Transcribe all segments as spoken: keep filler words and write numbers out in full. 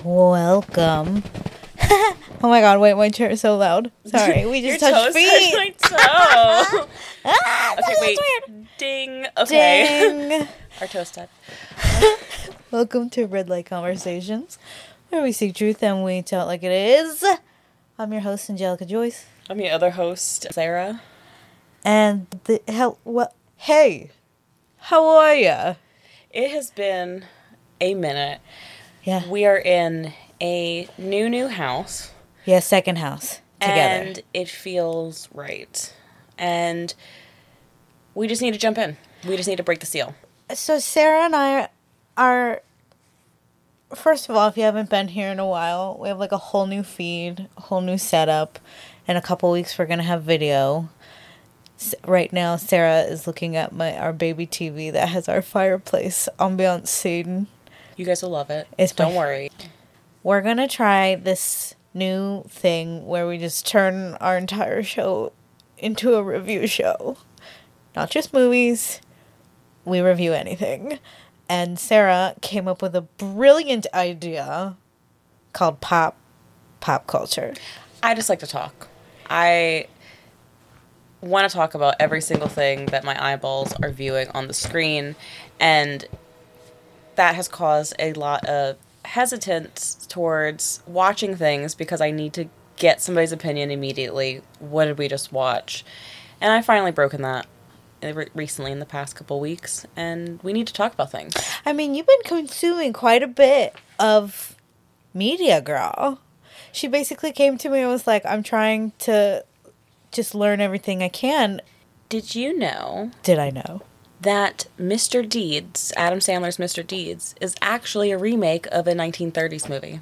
Welcome. Oh my god, wait, my chair is so loud. Sorry, we just Your touched toes feet. touched my toe. Ah, Okay, that's wait. weird. Ding. Okay. Ding. Our toes touched. Welcome to Red Light Conversations, where we seek truth and we tell it like it is. I'm your host, Angelica Joyce. I'm your other host, Sarah. And the hell, what? Hey, how are ya? It has been a minute. Yeah. We are in a new, new house. Yeah, second house together. And it feels right. And we just need to jump in. We just need to break the seal. So Sarah and I are, first of all, if you haven't been here in a while, we have like a whole new feed, a whole new setup. In a couple weeks, we're going to have video. S- Right now, Sarah is looking at my our baby T V that has our fireplace ambiance scene. You guys will love it. It's my- Don't worry. We're going to try this new thing where we just turn our entire show into a review show. Not just movies. We review anything. And Sarah came up with a brilliant idea called pop pop culture. I just like to talk. I want to talk about every single thing that my eyeballs are viewing on the screen, and that has caused a lot of hesitance towards watching things because I need to get somebody's opinion immediately. What did we just watch? And I've finally broken that re- recently in the past couple weeks, and we need to talk about things. I mean, you've been consuming quite a bit of media, girl. She basically came to me and was like, I'm trying to just learn everything I can. Did you know Did I know? that Mister Deeds, Adam Sandler's Mister Deeds, is actually a remake of a nineteen thirties movie?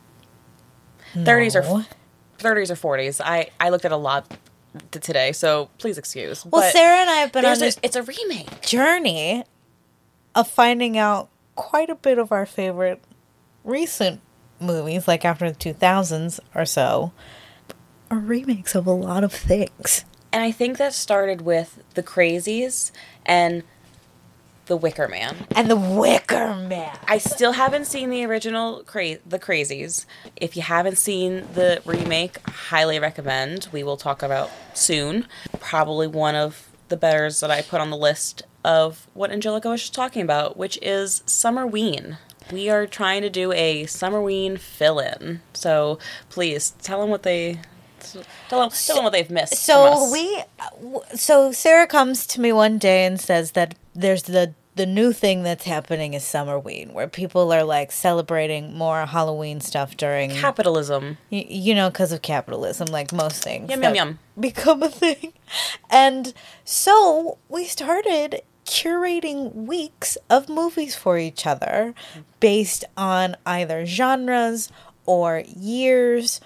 thirties or No. thirties or forties. I, I looked at a lot t- today, so please excuse. Well, But Sarah and I have been on there's a- this it's a remake. journey of finding out quite a bit of our favorite recent movies, like after the two thousands or so, are remakes of a lot of things. And I think that started with The Crazies and The Wicker Man. And The Wicker Man. I still haven't seen the original Cra- The Crazies. If you haven't seen the remake, highly recommend. We will talk about soon. Probably one of the betters that I put on the list of what Angelica was just talking about, which is Summerween. We are trying to do a Summerween fill-in. So please tell them what they tell them, tell them what they've missed. from So us. we, so Sarah comes to me one day and says that there's the the new thing that's happening is Summerween, where people are like celebrating more Halloween stuff during Capitalism. You, you know, because of capitalism, like most things. Yum, that yum, yum. Become a thing. And so we started curating weeks of movies for each other based on either genres or years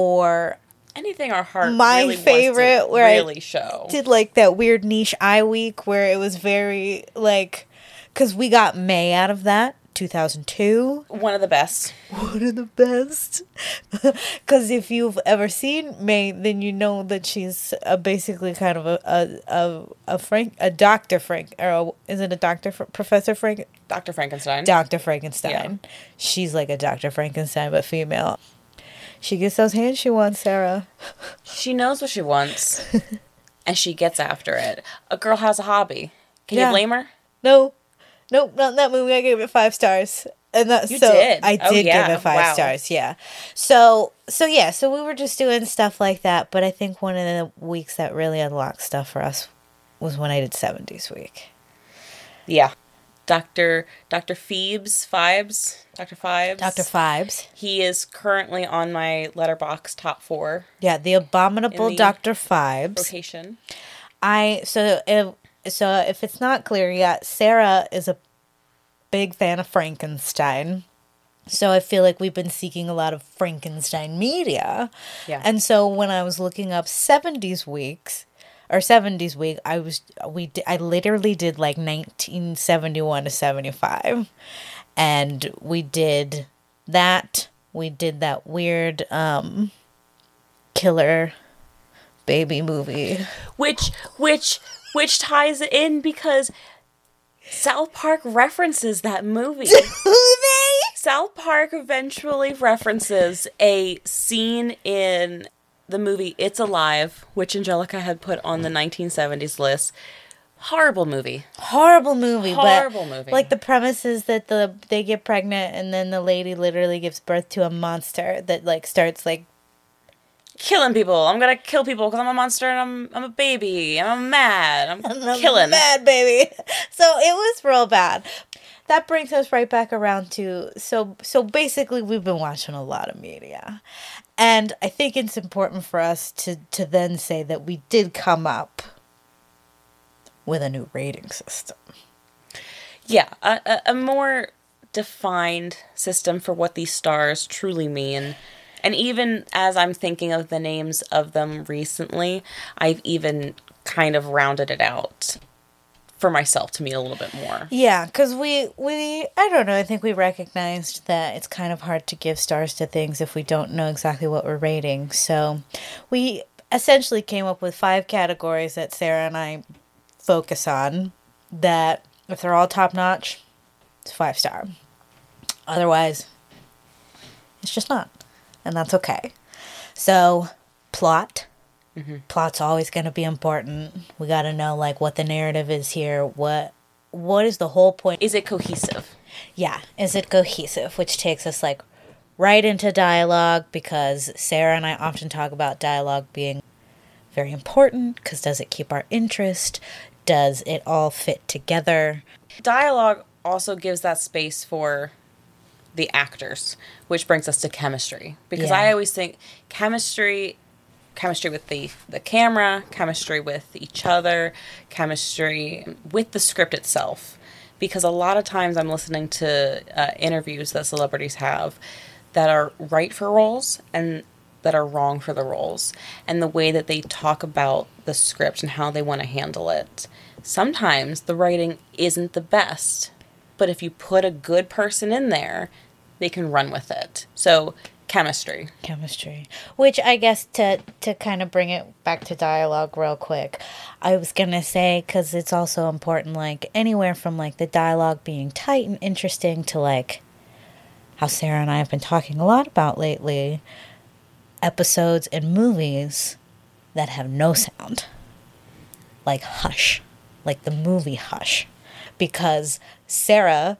or Anything our heart my really favorite wants to where really I show. did like that weird niche eye week where it was very like, because we got May out of that. two thousand two. One of the best. One of the best. Because if you've ever seen May, then you know that she's a, basically kind of a a a, a Frank a Doctor Frank or a, is it a Doctor Fr- Professor Frank Doctor Frankenstein. Doctor Frankenstein. Yeah. She's like a Doctor Frankenstein but female. She gets those hands she wants, Sarah. She knows what she wants, and she gets after it. A girl has a hobby. Can Yeah. you blame her? No, nope, not in that movie. I gave it five stars. And that, You so did? I Oh, did yeah. give it five Wow. stars, yeah. So so yeah, so we were just doing stuff like that, but I think one of the weeks that really unlocked stuff for us was when I did seventies week. Yeah. Doctor Doctor Phoebes, Fibes, Doctor Fibes. Doctor Fibes. He is currently on my Letterboxd top four Yeah, the abominable In the Doctor Fibes. rotation. I so if so if it's not clear yet, Sarah is a big fan of Frankenstein. So I feel like we've been seeking a lot of Frankenstein media. Yeah. And so when I was looking up seventies weeks or seventies week, I was we di- I literally did like nineteen seventy-one to seventy-five. And we did that. We did that weird um killer baby movie. Which which which ties it in because South Park references that movie. Do they? South Park eventually references a scene in the movie It's Alive, which Angelica had put on the nineteen seventies list. Horrible movie. Horrible movie. Horrible but, movie. Like, the premise is that the they get pregnant and then the lady literally gives birth to a monster that, like, starts, like... killing people. I'm gonna kill people because I'm a monster and I'm I'm a baby. And I'm mad. I'm, I'm killing. mad, baby. So it was real bad. That brings us right back around to... So, so basically, we've been watching a lot of media. And I think it's important for us to, to then say that we did come up with a new rating system. Yeah, a, a, a more defined system for what these stars truly mean. And even as I'm thinking of the names of them recently, I've even kind of rounded it out for myself to mean a little bit more. Yeah, because we, we, I don't know, I think we recognized that it's kind of hard to give stars to things if we don't know exactly what we're rating. So we essentially came up with five categories that Sarah and I focus on, that if they're all top notch, it's five star. Otherwise, it's just not. And that's okay. So, plot. Mm-hmm. Plot's always going to be important. We got to know, like, what the narrative is here. What What is the whole point? Is it cohesive? Yeah. Is it cohesive? Which takes us, like, right into dialogue, because Sarah and I often talk about dialogue being very important, because does it keep our interest? Does it all fit together? Dialogue also gives that space for the actors, which brings us to chemistry. Because Yeah. I always think chemistry, chemistry with the, the camera, chemistry with each other, chemistry with the script itself. Because a lot of times I'm listening to uh, interviews that celebrities have that are right for roles and that are wrong for the roles. And the way that they talk about the script and how they want to handle it. Sometimes the writing isn't the best. But if you put a good person in there, they can run with it. So, chemistry. Chemistry. Which I guess to, to kind of bring it back to dialogue real quick, I was going to say, because it's also important, like, anywhere from, like, the dialogue being tight and interesting to, like, how Sarah and I have been talking a lot about lately, episodes and movies that have no sound. Like Hush. Like the movie Hush. Because Sarah...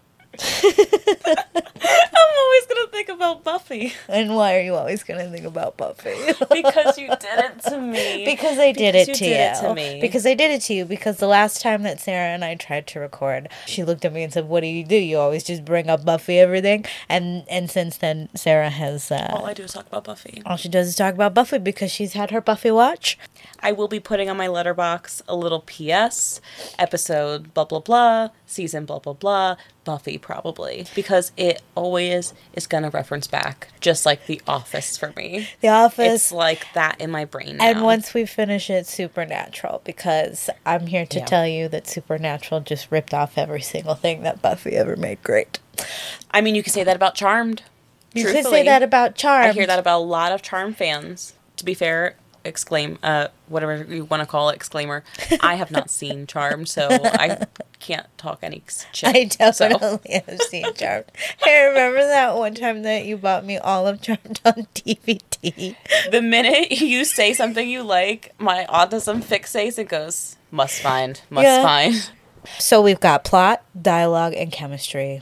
I'm always going to think about Buffy. And why are you always going to think about Buffy? Because you did it to me. Because I did because it you to did you. It to me. Because I did it to you. Because the last time that Sarah and I tried to record, she looked at me and said, "What do you do? You always just bring up Buffy everything." And and since then, Sarah has... Uh, all I do is talk about Buffy. All she does is talk about Buffy because she's had her Buffy watch. I will be putting on my letterbox a little P S, episode blah blah blah, season blah blah blah, Buffy probably. Because it always is going to reference back, just like The Office for me. The Office. It's like that in my brain now. And once we finish it, Supernatural, because I'm here to Yeah. tell you that Supernatural just ripped off every single thing that Buffy ever made great. I mean, you could say that about Charmed. You could Truthfully. say that about Charmed. I hear that about a lot of Charmed fans. To be fair, exclaim, uh, whatever you want to call it, exclaimer. I have not seen Charmed, so I can't talk any shit. I so. definitely have seen Charmed. Hey, remember that one time that you bought me all of Charmed on D V D? The minute you say something you like, my autism fixates and goes, must find, must Yeah. find. So we've got plot, dialogue, and chemistry.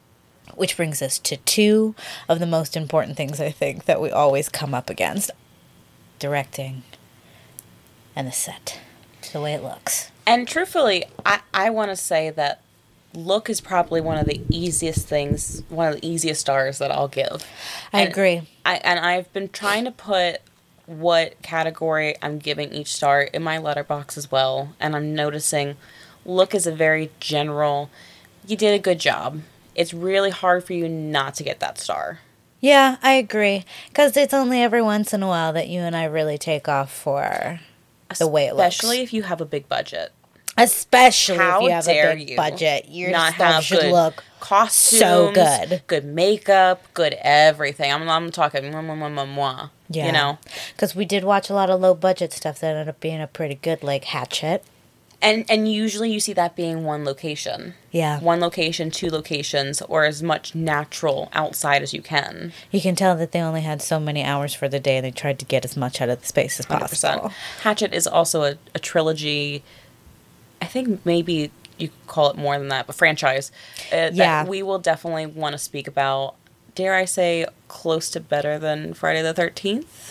Which brings us to two of the most important things, I think, that we always come up against. Directing and the set. The way it looks. And truthfully, I, I want to say that look is probably one of the easiest things, one of the easiest stars that I'll give. I And agree. I And I've been trying to put what category I'm giving each star in my letterbox as well. And I'm noticing look is a very general, you did a good job. It's really hard for you not to get that star. Yeah, I agree. Because it's only every once in a while that you and I really take off for the way it looks. Especially if you have a big budget. Especially How if you have dare a big you budget. Your not stuff have should good look costumes, so good. Good makeup, good everything. I'm, I'm talking mwah, mwah, mwah, mwah, mwah, Yeah. you know? Because we did watch a lot of low budget stuff that ended up being a pretty good, like Hatchet. And and usually you see that being one location. Yeah. One location, two locations, or as much natural outside as you can. You can tell that they only had so many hours for the day and they tried to get as much out of the space as one hundred percent. possible. Hatchet is also a, a trilogy. I think maybe you could call it more than that, but franchise. Uh, Yeah. That we will definitely want to speak about. Dare I say, close to better than Friday the thirteenth?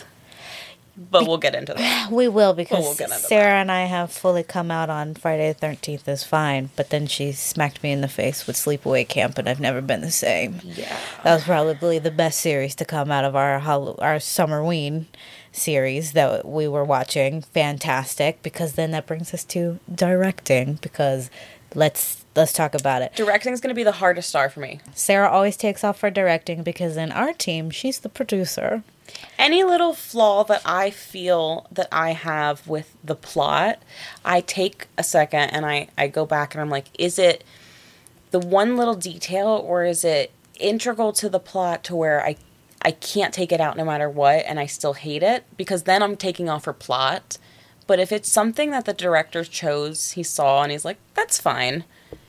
But we'll get into that. We will, because we'll get into Sarah and I have fully come out on Friday the thirteenth is fine, but then she smacked me in the face with Sleepaway Camp, and I've never been the same. Yeah. That was probably the best series to come out of our Hall- our Summerween series that we were watching. Fantastic, because then that brings us to directing, because let's let's talk about it. Directing is going to be the hardest star for me. Sarah always takes off for directing because in our team, she's the producer. Any little flaw that I feel that I have with the plot, I take a second and I, I go back and I'm like, is it the one little detail, or is it integral to the plot to where I I can't take it out no matter what and I still hate it? Because then I'm taking off her plot. But if it's something that the director chose, he saw, and he's like, that's fine.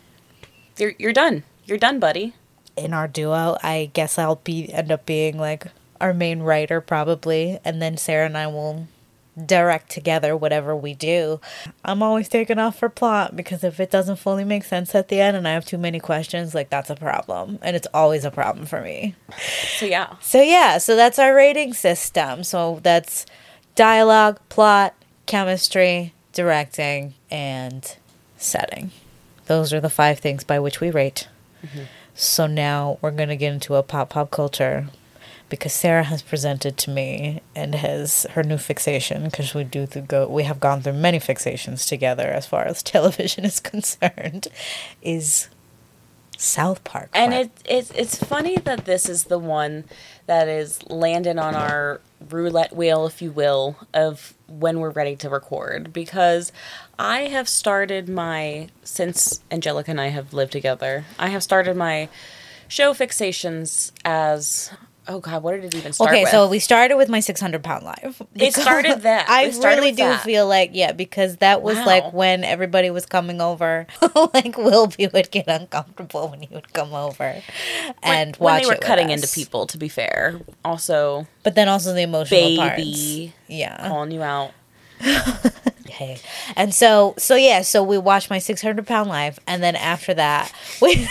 You're, you're done. You're done, buddy. In our duo, I guess I'll be end up being like our main writer probably, and then Sarah and I will direct together whatever we do. I'm always taking off for plot, because if it doesn't fully make sense at the end and I have too many questions, like, that's a problem, and it's always a problem for me. So yeah. So yeah, so that's our rating system. So that's dialogue, plot, chemistry, directing, and setting. Those are the five things by which we rate. Mm-hmm. So now we're going to get into a pop pop culture, because Sarah has presented to me and has her new fixation, because we do the go we have gone through many fixations together as far as television is concerned, is South Park. And it, it it's funny that this is the one that is landing on our roulette wheel, if you will, of when we're ready to record, because I have started my, since Angelica and I have lived together, I have started my show fixations as, oh God, what did it even start okay, with? so we started with my six hundred pound life. It started that. I It started really with do that. feel like, yeah, because that was Wow. like when everybody was coming over. Like, Wilby would get uncomfortable when he would come over and when, watch when they were it with cutting us. into people, to be fair. Also, But then also the emotional baby, parts. Yeah. calling you out. Hey. And so, so yeah, so we watched my six hundred pound life, and then after that, we... And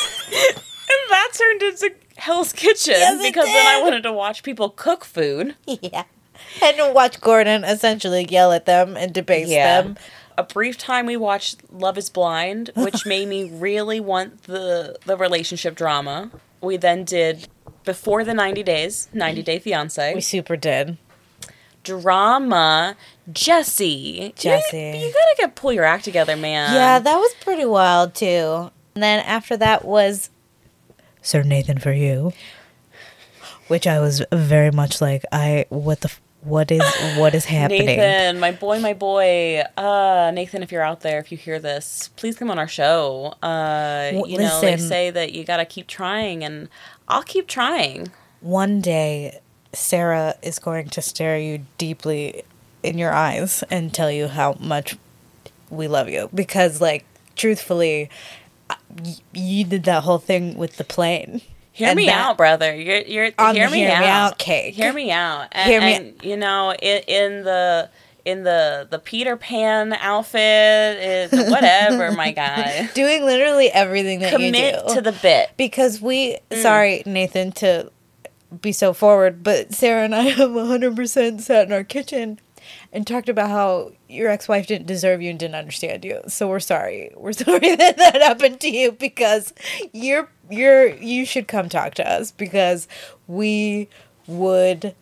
that turned into Hell's Kitchen, Yes, it because then I did. wanted to watch people cook food. yeah. And to watch Gordon essentially yell at them and debase them. A brief time we watched Love is Blind, which made me really want the the relationship drama. We then did Before the ninety days, ninety Day Fiancé. We super did. Drama. Jesse. Jesse. You, you gotta get pull your act together, man. Yeah, that was pretty wild too. And then after that was Sir Nathan For You, which I was very much like, I what the f- what is what is happening? Nathan, my boy, my boy. Uh, Nathan, if you're out there, if you hear this, please come on our show. Uh, Well, you know, they listen. say that you gotta keep trying, and I'll keep trying. One day, Sarah is going to stare you deeply in your eyes and tell you how much we love you, because, like, truthfully, y- you did that whole thing with the plane. Hear And me that- out, brother. You're, you're On hear the me hear out. me out cake. Hear me out. And, Hear me- and, you know, in, in the in the the Peter Pan outfit, it, whatever, my guy. Doing literally everything that you do. Commit to the bit. Because we, sorry, Nathan, to be so forward, but Sarah and I have one hundred percent sat in our kitchen and talked about how your ex-wife didn't deserve you and didn't understand you. So we're sorry. We're sorry that that happened to you, because you're, you're, you should come talk to us, because we would,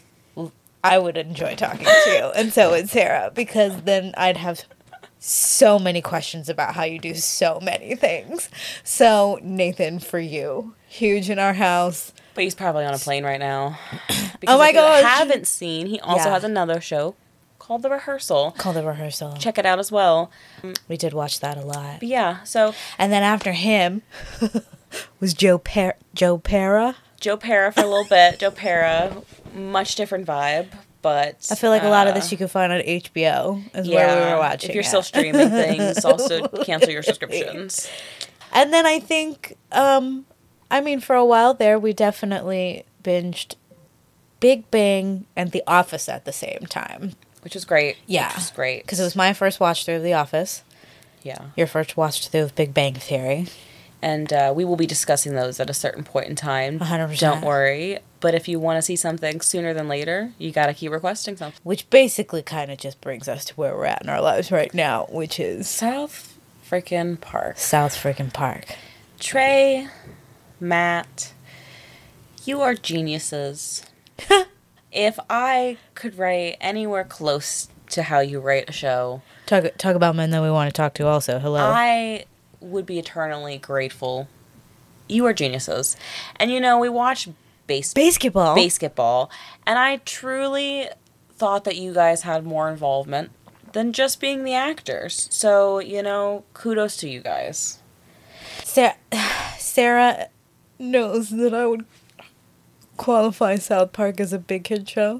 I would enjoy talking to you. And so would Sarah, because then I'd have so many questions about how you do so many things. So Nathan For You, huge in our house. But he's probably on a plane right now. Because Oh my if you gosh. haven't seen, he also Yeah. has another show called The Rehearsal. Called The Rehearsal. Check it out as well. We did watch that a lot. But yeah, so And then after him was Joe per- Joe Pera. Joe Pera for a little bit. Joe Pera, much different vibe. but I feel like a lot of uh, this you can find on H B O is where we were watching if you're it. still streaming things, also cancel your subscriptions. And then I think, um, I mean, for a while there, we definitely binged Big Bang and The Office at the same time. Which is great. Yeah. Which is great. Because it was my first watch through of The Office. Yeah. Your first watch through of Big Bang Theory. And uh, we will be discussing those at a certain point in time. one hundred percent. Don't worry. But if you want to see something sooner than later, you got to keep requesting something. Which basically kind of just brings us to where we're at in our lives right now, which is South freaking Park. South freaking Park. Trey, Matt, you are geniuses. If I could write anywhere close to how you write a show, Talk talk about men that we want to talk to also. Hello. I would be eternally grateful. You are geniuses. And you know, we watched base- Basketball. basketball, and I truly thought that you guys had more involvement than just being the actors. So, you know, kudos to you guys. Sarah, Sarah knows that I would qualify South Park as a big kid show.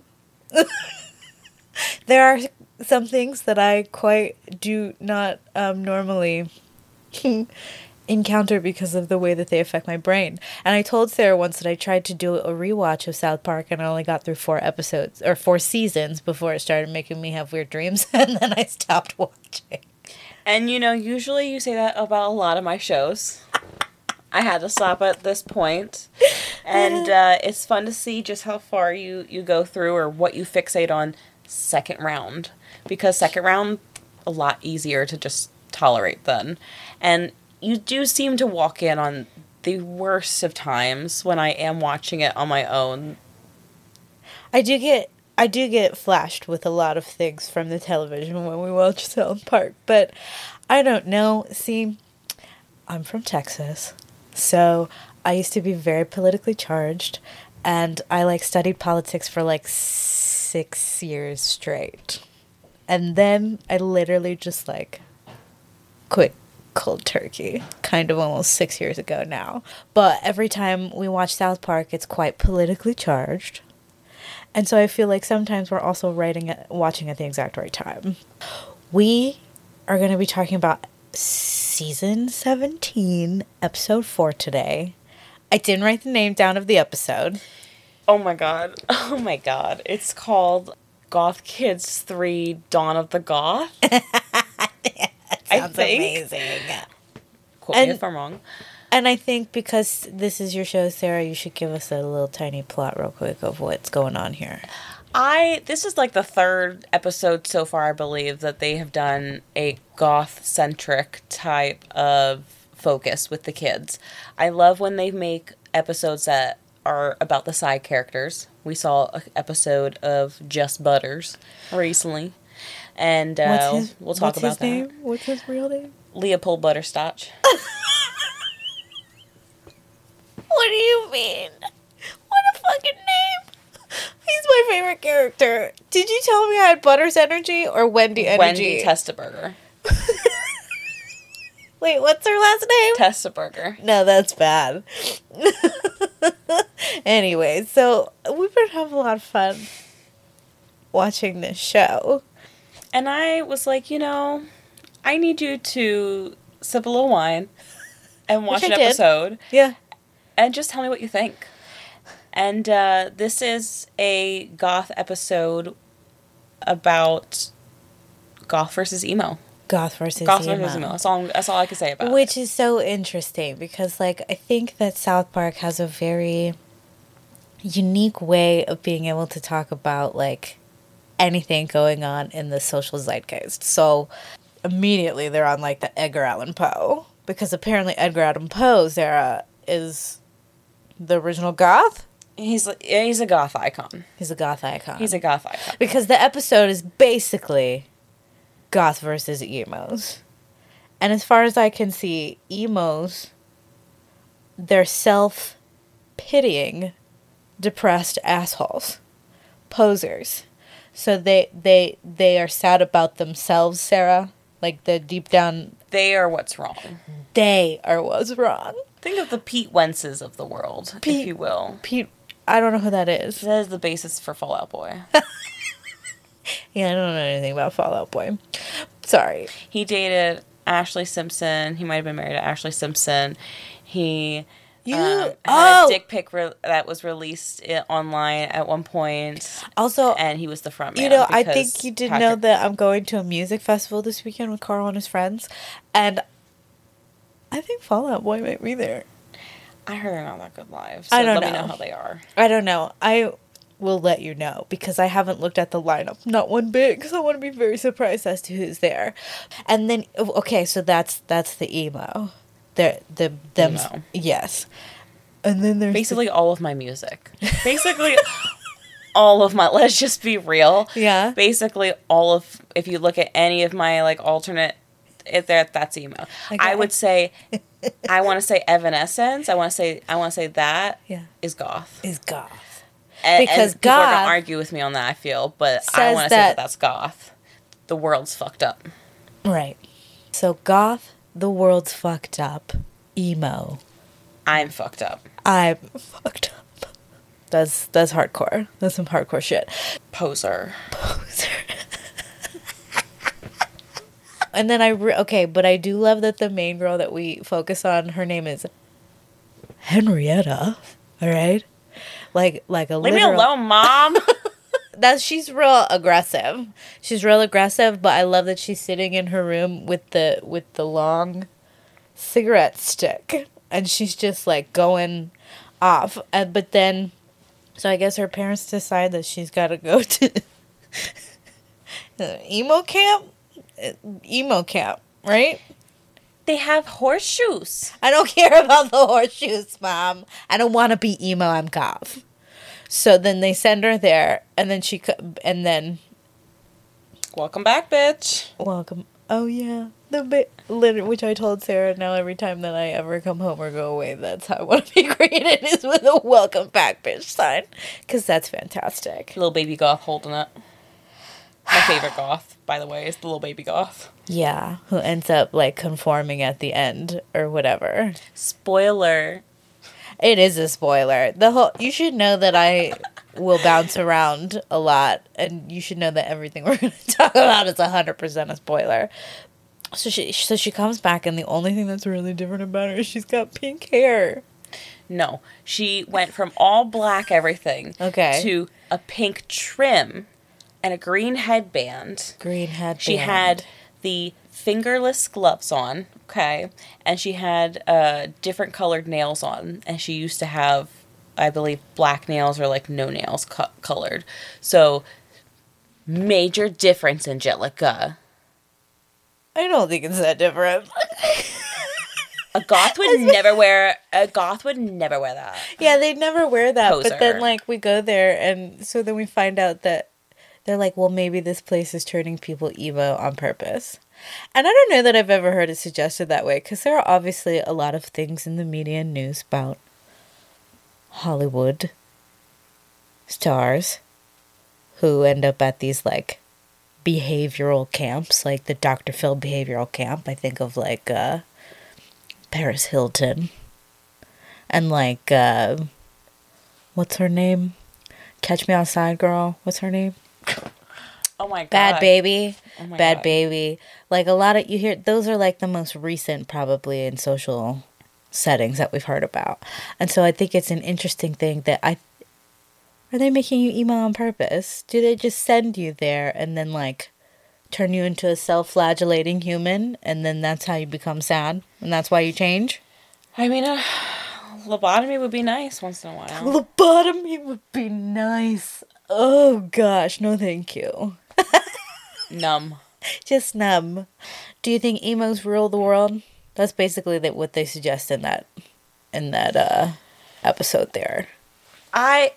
There are some things that I quite do not um, normally encounter because of the way that they affect my brain. And I told Sarah once that I tried to do a rewatch of South Park and I only got through four episodes or four seasons before it started making me have weird dreams, and then I stopped watching. And you know, usually you say that about a lot of my shows. I had to stop at this point. And uh, it's fun to see just how far you, you go through or what you fixate on second round. Because second round, a lot easier to just tolerate then. And you do seem to walk in on the worst of times when I am watching it on my own. I do get I do get flashed with a lot of things from the television when we watch South Park, but I don't know. See, I'm from Texas, so I used to be very politically charged, and I like studied politics for like six years straight. And then I literally just like quit cold turkey, kind of almost six years ago now. But every time we watch South Park, it's quite politically charged. And so I feel like sometimes we're also writing it, watching at the exact right time. We are going to be talking about season seventeen, episode four today. I didn't write the name down of the episode. Oh my god. Oh my god. It's called Goth Kids three Dawn of the Goth. Sounds amazing. Quote And- me if I'm wrong. And I think because this is your show, Sarah, you should give us a little tiny plot real quick of what's going on here. I this is like the third episode so far, I believe, that they have done a goth-centric type of focus with the kids. I love when they make episodes that are about the side characters. We saw an episode of Just Butters recently, and uh, What's his, we'll talk what's about his that. name? What's his real name? Leopold Butterscotch. What do you mean? What a fucking name. He's my favorite character. Did you tell me I had Butters energy or Wendy energy? Wendy Testaburger. Wait, what's her last name? Testaburger. No, that's bad. Anyway, so we've been having a lot of fun watching this show. And I was like, you know, I need you to sip a little wine and watch Which an I did. episode Yeah. and just tell me what you think. And uh, this is a goth episode about goth versus emo. Goth versus Goth emo. versus emo. That's all, that's all I can say about it. Which is so interesting because, like, I think that South Park has a very unique way of being able to talk about, like, anything going on in the social zeitgeist. So, immediately they're on, like, the Edgar Allan Poe. Because apparently Edgar Allan Poe's era is the original goth. He's, he's a goth icon. He's a goth icon. He's a goth icon. Because the episode is basically goth versus emos. And as far as I can see, emos, they're self-pitying, depressed assholes. Posers. So they, they, they are sad about themselves, Sarah. Like, the deep down, They are what's wrong. they are what's wrong. Think of the Pete Wentzes of the world, Pete- if you will. Pete, I don't know who that is. That is the basis for Fall Out Boy. Yeah, I don't know anything about Fall Out Boy. Sorry. He dated Ashley Simpson. He might have been married to Ashley Simpson. He You um, had oh a dick pic re- that was released i- online at one point. Also, And he was the front man. you know, I because think you did Patrick- know that I'm going to a music festival this weekend with Carl and his friends, and I think Fall Out Boy might be there. I heard they're not that good live. So I don't let know. me know how they are. I don't know. I will let you know because I haven't looked at the lineup, not one bit, because I want to be very surprised as to who's there. And then, okay, so that's that's the emo, the the them, Emo. yes. And then there's Basically all of my music. Basically all of my, let's just be real. Yeah. Basically all of, if you look at any of my like alternate, if there, that's emo. Okay. I would say, I want to say Evanescence. I want to say, I want to say that Yeah. is goth. is goth. And, Because and people are goth gonna argue with me on that, I feel, but I says want to say that that- that's goth. The world's fucked up. Right. So goth, the world's fucked up. Emo, I'm fucked up. I'm fucked up. That's that's hardcore. That's some hardcore shit. Poser. And then I re- okay, but I do love that the main girl that we focus on, her name is Henrietta. All right, like like a Leave me literal- alone, mom. That's she's real aggressive. She's real aggressive, but I love that she's sitting in her room with the with the long cigarette stick, and she's just like going off. And but then, so I guess her parents decide that she's got to go to emo camp. Emo camp, right? They have horseshoes. I don't care about the horseshoes, Mom. I don't want to be emo. I'm goth. So then they send her there, and then she co- and then Welcome back, bitch. welcome. Oh yeah, the bit liter- which I told Sarah. Now every time that I ever come home or go away, that's how I want to be greeted is with a welcome back, bitch sign, because that's fantastic. Little baby goth holding it. My favorite goth, by the way, is the little baby goth. Yeah, who ends up like conforming at the end or whatever. Spoiler. It is a spoiler. The whole you should know that I will bounce around a lot, and you should know that everything we're going to talk about is a hundred percent a spoiler. So she so she comes back, and the only thing that's really different about her is she's got pink hair. No, she went from all black everything Okay. to a pink trim and a green headband. Green headband. She had the fingerless gloves on, okay, and she had uh, different colored nails on, and she used to have, I believe, black nails or like no nails co- colored. So, major difference, Angelica. I don't think it's that different. A goth would never wear. A goth would never wear that. Yeah, they'd never wear that. But then, Poser. like, we go there, and so then we find out that they're like, well, maybe this place is turning people emo on purpose. And I don't know that I've ever heard it suggested that way, because there are obviously a lot of things in the media and news about Hollywood stars who end up at these, like, behavioral camps, like the Doctor Phil behavioral camp. I think of, like, uh, Paris Hilton. And, like, uh, what's her name? Catch Me Outside girl. What's her name? Oh my god. Bad Baby. Oh my Bad God. Baby. Like, a lot of, you hear, those are, like, the most recent, probably, in social settings that we've heard about. And so I think it's an interesting thing that I, are they making you emo on purpose? Do they just send you there and then, like, turn you into a self-flagellating human, and then that's how you become sad, and that's why you change? I mean, uh, lobotomy would be nice once in a while. Lobotomy would be nice. Oh, gosh. No, thank you. Numb. Just numb. Do you think emos rule the world? That's basically that what they suggest in that in that uh, episode there. I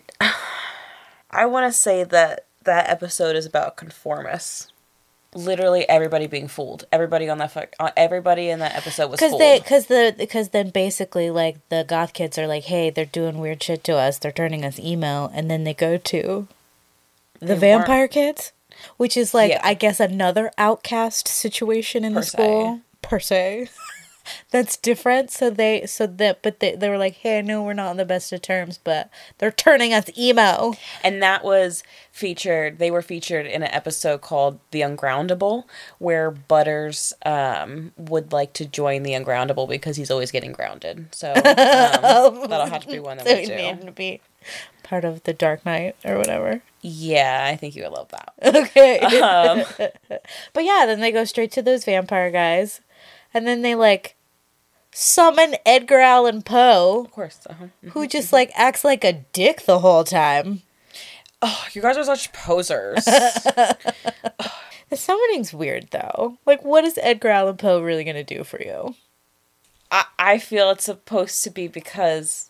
I want to say that that episode is about conformists. Literally everybody being fooled. Everybody on that fu- uh, everybody in that episode was Because fooled. they, because the, because then basically like the goth kids are like, hey, they're doing weird shit to us. They're turning us emo, and then they go to the They vampire weren't- kids, which is like Yeah. I guess another outcast situation in Per the se. school per se. that's different. So they, so that, but they, they were like, hey, I know we're not on the best of terms, but they're turning us emo. And that was featured, they were featured in an episode called The Ungroundable, where Butters um, would like to join The Ungroundable because he's always getting grounded. So um, that'll have to be one that So we we do. need to be part of the Dark Knight or whatever. Yeah, I think you would love that. Okay. Um, But yeah, then they go straight to those vampire guys. And then they, like, summon Edgar Allan Poe. of course. Uh-huh. Who just, like, acts like a dick the whole time. Oh, you guys are such posers. The summoning's weird, though. Like, what is Edgar Allan Poe really going to do for you? I, I feel it's supposed to be because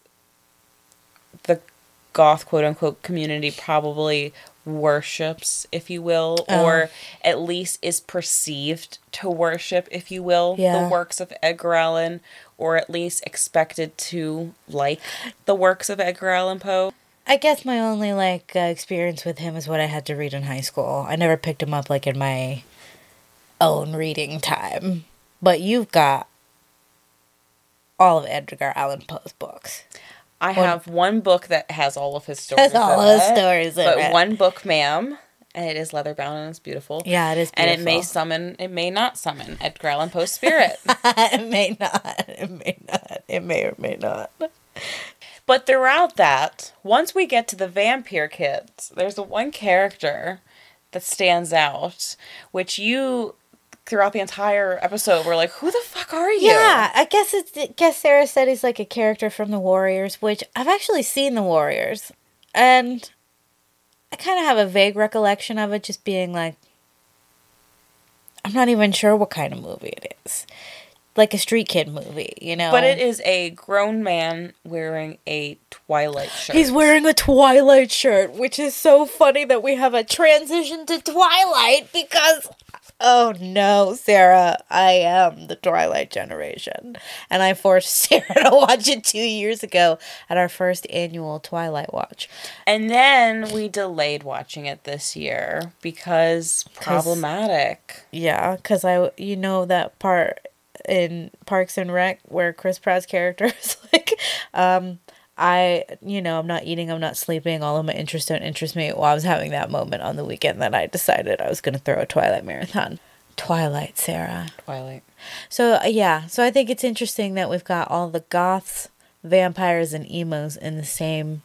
the goth quote-unquote community probably worships, if you will, Oh. or at least is perceived to worship, if you will, Yeah. the works of Edgar Allan, or at least expected to like the works of Edgar Allan Poe. I guess my only, like, uh, experience with him is what I had to read in high school. I never picked him up, like, in my own reading time. But you've got all of Edgar Allan Poe's books. I One- have one book that has all of his stories. Has all in his it, stories in but it. one book, ma'am, and it is leather bound and it's beautiful. Yeah, it is And beautiful. it may summon, it may not summon Edgar Allan Poe's spirit. It may not. It may not. It may or may not. But throughout that, once we get to the vampire kids, there's a one character that stands out, which you, throughout the entire episode, were like, who the fuck are you? Yeah, I guess it's. I guess Sarah said he's like a character from the Warriors, which I've actually seen the Warriors, and I kind of have a vague recollection of it just being like, I'm not even sure what kind of movie it is, like a street kid movie, you know. But it is a grown man wearing a Twilight shirt. He's wearing a Twilight shirt, which is so funny that we have a transition to Twilight because, oh no, Sarah, I am the Twilight generation. And I forced Sarah to watch it two years ago at our first annual Twilight watch. And then we delayed watching it this year because problematic. Yeah, because I, you know, that part in Parks and Rec where Chris Pratt's character is like, um, I, you know, I'm not eating, I'm not sleeping, all of my interests don't interest me. Well, I was having that moment on the weekend that I decided I was going to throw a Twilight marathon. Twilight, Sarah. Twilight. So, uh, yeah, so I think it's interesting that we've got all the goths, vampires, and emos in the same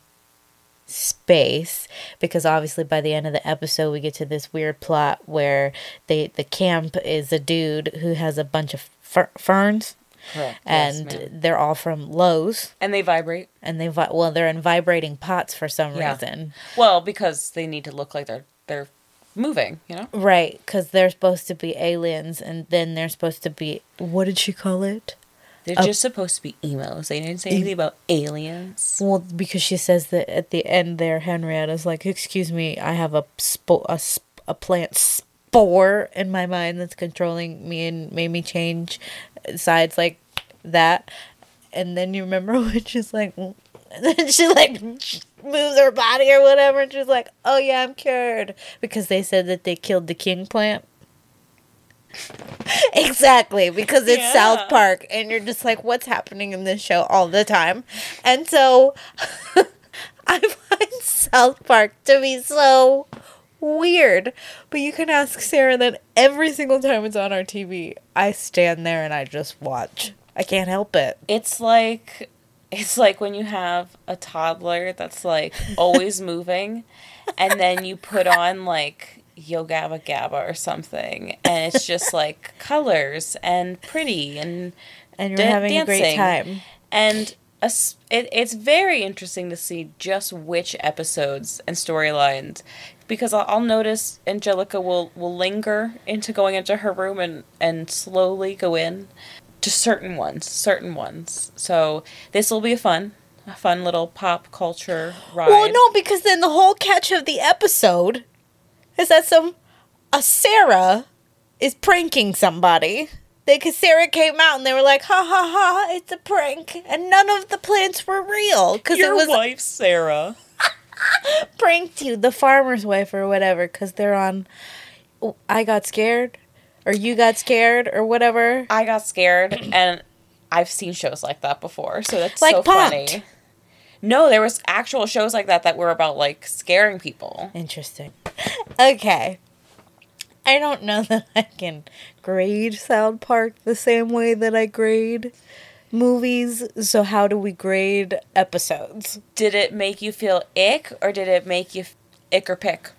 space, because obviously by the end of the episode we get to this weird plot where they the camp is a dude who has a bunch of fer- ferns. Correct. And Yes, ma'am. they're all from Lowe's, And they vibrate. and they vi- well they're in vibrating pots for some Yeah. reason, Well, because they need to look like they're they're moving, you know? right? Because they're supposed to be aliens, and then they're supposed to be, what did she call it? They're Oh. just supposed to be emos. They didn't say anything about aliens. Well, because she says that at the end there, Henrietta's like, excuse me, I have a spo- a, sp- a plant spore in my mind that's controlling me and made me change sides like that. And then you remember when she's like, and then she like moves her body or whatever, and she's like, oh yeah, I'm cured. Because they said that they killed the king plant. Exactly, because it's Yeah. South Park, and you're just like, what's happening in this show all the time? And so I find South Park to be so weird. But you can ask Sarah that every single time it's on our T V, I stand there and I just watch. I can't help it. It's like it's like when you have a toddler that's like always moving, and then you put on like Yo Gabba Gabba or something, and it's just like colors and pretty and And you're da- having a great dancing. time. And a s it, it's very interesting to see just which episodes and storylines, because I'll, I'll notice Angelica will, will linger into going into her room and, and slowly go in to certain ones, certain ones. So this will be a fun, a fun little pop culture ride. Well, no, because then the whole catch of the episode is that some a Sarah is pranking somebody. They, cause Sarah came out and they were like, ha ha ha, it's a prank, and none of the plants were real because it Your was wife, Sarah. pranked you, the farmer's wife or whatever, because they're on. I got scared, or you got scared, or whatever. I got scared, and I've seen shows like that before, so that's Like so Punk'd. funny. No, there was actual shows like that that were about, like, scaring people. Interesting. Okay. I don't know that I can grade South Park the same way that I grade movies, so how do we grade episodes? Did it make you feel ick, or did it make you f- ick or pick?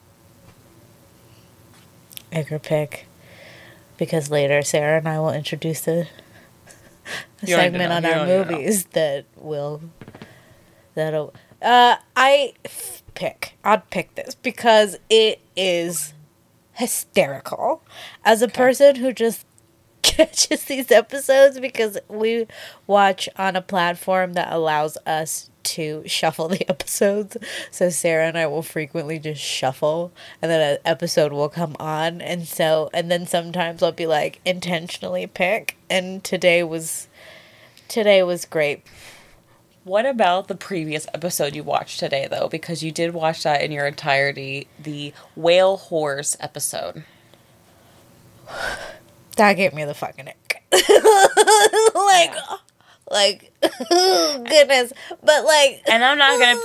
Ick or pick. Because later Sarah and I will introduce a, a You don't segment know. on You our don't even know. movies that will... That'll... Uh, I f- pick. I'd pick this because it is hysterical. As a person who just catches these episodes because we watch on a platform that allows us to shuffle the episodes. So Sarah and I will frequently just shuffle and then an episode will come on. And so, and then sometimes I'll be like intentionally pick. And today was, today was great. What about the previous episode you watched today, though? Because you did watch that in your entirety, the whale horse episode. That gave me the fucking ick. like, Yeah. like, goodness. But like, And I'm not gonna...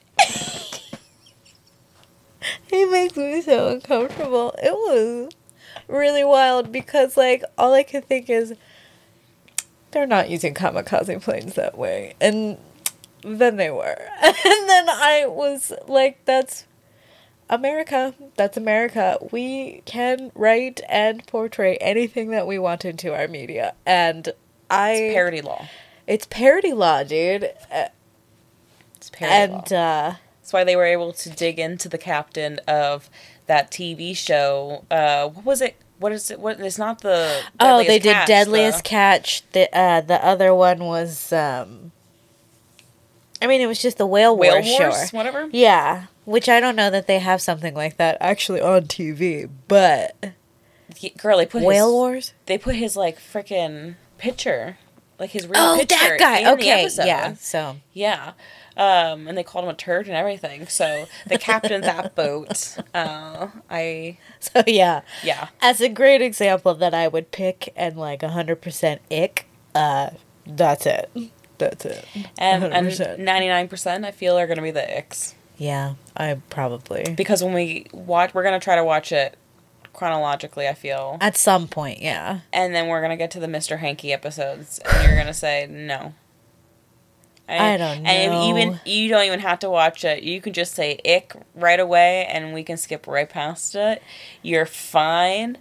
it makes me so uncomfortable. It was really wild because like, all I could think is, they're not using kamikaze planes that way. And then they were. And then I was like, that's America. That's America. We can write and portray anything that we want into our media. And I... It's parody law. It's parody law, dude. Uh, It's parody and, law. uh... That's why they were able to dig into the captain of that T V show. Uh, what was it? What is it? What? It's not the... Oh, they did Catch, Deadliest the- Catch. The, uh, the other one was, um... I mean, it was just the Whale, Whale Wars, Wars, show. whatever? Yeah. Which I don't know that they have something like that actually on T V, but... Girl, they put Whale his... Wars? They put his, like, freaking picture. Like, his real Oh, picture that guy! in the Okay, episode. yeah, so... Yeah. Um, and they called him a turd and everything. So, the captain of that boat, uh, I... So, yeah. Yeah. As a great example that I would pick and, like, one hundred percent ick, uh, that's it. That's it. And, one hundred percent. and ninety-nine percent I feel are going to be the icks. Yeah, I probably... Because when we watch, we're going to try to watch it chronologically, I feel. At some point, yeah. And then we're going to get to the Mister Hanky episodes, and you're going to say, no. And, I don't And know. even you don't even have to watch it. You can just say ick right away, and we can skip right past it. You're fine.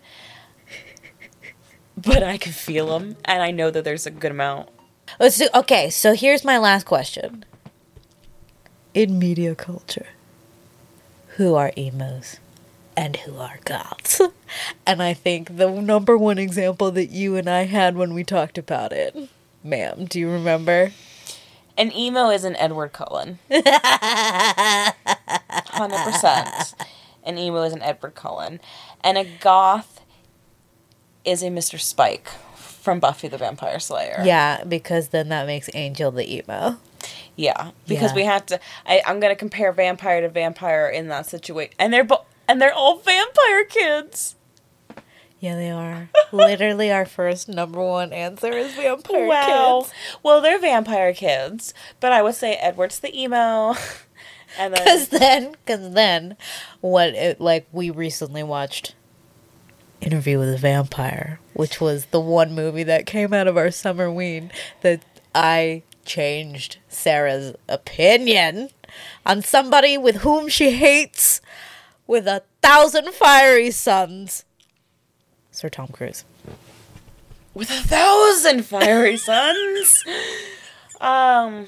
But I can feel them, and I know that there's a good amount. Let's do, okay, so here's my last question. In media culture, who are emos and who are goths? And I think the number one example that you and I had when we talked about it, ma'am, do you remember? An emo is an Edward Cullen. one hundred percent. An emo is an Edward Cullen. And a goth is a Mister Spike from Buffy the Vampire Slayer. Yeah, because then that makes Angel the emo. Yeah, because Yeah. we have to. I, I'm gonna compare vampire to vampire in that situation, and they're bo- and they're all vampire kids. Yeah, they are. Literally, our first number one answer is vampire Wow. kids. Well, they're vampire kids, but I would say Edward's the emo, and then Because then, because then, what it, like, we recently watched Interview with a Vampire, which was the one movie that came out of our summer ween that I changed Sarah's opinion on somebody with whom she hates with a thousand fiery sons. Sir Tom Cruise. with a thousand fiery sons. Um,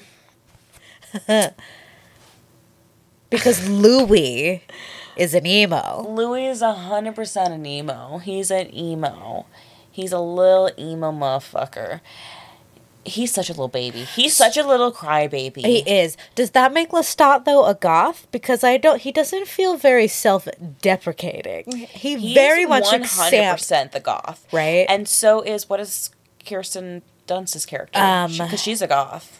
Because Louis is an emo. Louis is a hundred percent an emo. He's an emo. He's a little emo motherfucker. He's such a little baby. He's such a little crybaby. He is. Does that make Lestat though a goth? Because I don't. He doesn't feel very self-deprecating. He He's very much one hundred accepts. percent the goth, Right? And so is what is Kirsten Dunst's character? Um, Because she's a goth.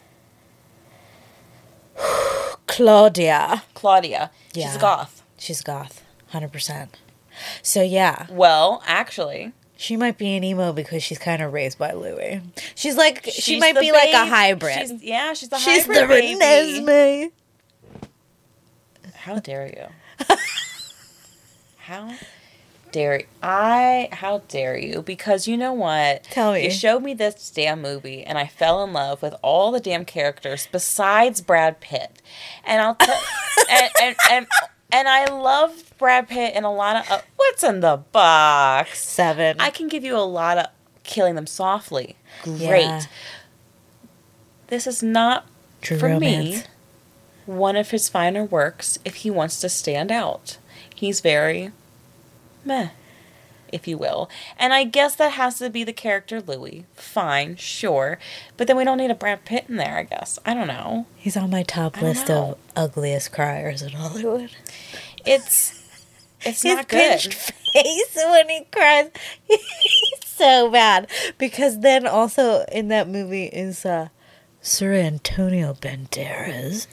Claudia. Claudia. She's Yeah. a goth. She's goth. one hundred percent. So yeah, Well, actually, She might be an emo because she's kind of raised by Louis. She's like, she She's might the be like a babe- hybrid. She's, yeah, she's the She's hybrid the baby. Renesmee. How dare you? How dare you? I, how dare you? Because you know what? Tell me. You showed me this damn movie and I fell in love with all the damn characters besides Brad Pitt. And I'll tell, and, and, and, and I love Brad Pitt in a lot of, uh, what's in the box? Seven. I can give you a lot of Killing Them Softly. Great. Yeah. This is not, True for romance. me, one of his finer works if he wants to stand out. He's very meh, if you will. And I guess that has to be the character Louis. Fine, sure. But then we don't need a Brad Pitt in there, I guess. I don't know. He's on my top I don't list know. of ugliest criers in Hollywood. It's it's His not good. pinched face when he cries. He's so bad. Because then also in that movie is uh, Sir Antonio Banderas.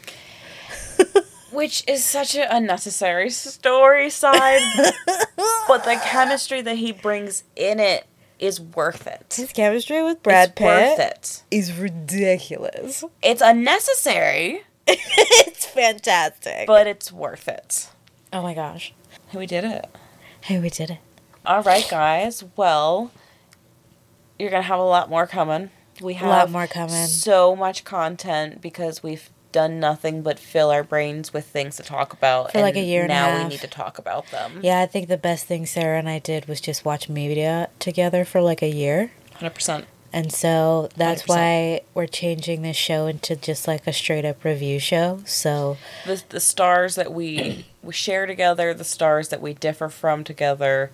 Which is such an unnecessary story side. But the chemistry that he brings in it is worth it. His chemistry with Brad it's Pitt worth it. is ridiculous. It's unnecessary, It's fantastic. but it's worth it. Oh my gosh. We did it. Hey, we did it. All right, guys. Well, you're going to have a lot more coming. We have lot more coming. so much content because we've done nothing but fill our brains with things to talk about. For like a year and a now half. we need to talk about them. Yeah, I think the best thing Sarah and I did was just watch media together for like a year. one hundred percent. And so that's one hundred why percent. we're changing this show into just like a straight up review show. So The, the stars that we, we share together, the stars that we differ from together.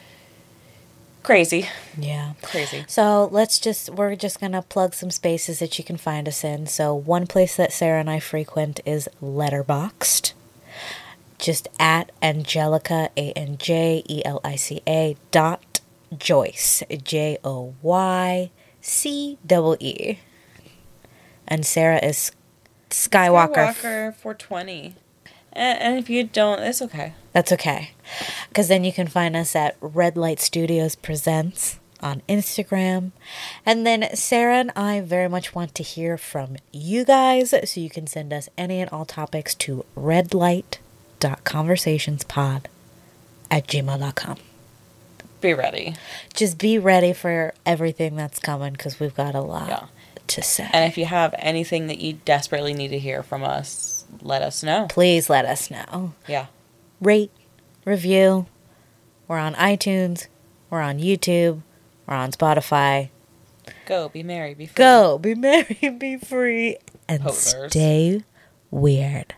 Crazy. yeah. Crazy. So let's just, we're just going to plug some spaces that you can find us in. So one place that Sarah and I frequent is Letterboxd. Just at Angelica, A N J E L I C A dot Joyce, J O Y C E E. And Sarah is Skywalker. Skywalker four twenty. And, and if you don't, it's okay. That's okay. Because then you can find us at Red Light Studios Presents on Instagram. And then Sarah and I very much want to hear from you guys. So you can send us any and all topics to redlight.conversationspod at gmail dot com. Be ready. Just be ready for everything that's coming because we've got a lot Yeah. to say. And if you have anything that you desperately need to hear from us, let us know. Please let us know. Yeah. Rate, review. We're on iTunes. We're on YouTube. We're on Spotify. Go, be merry, be free. Go, be merry, be free, and Posers. stay weird.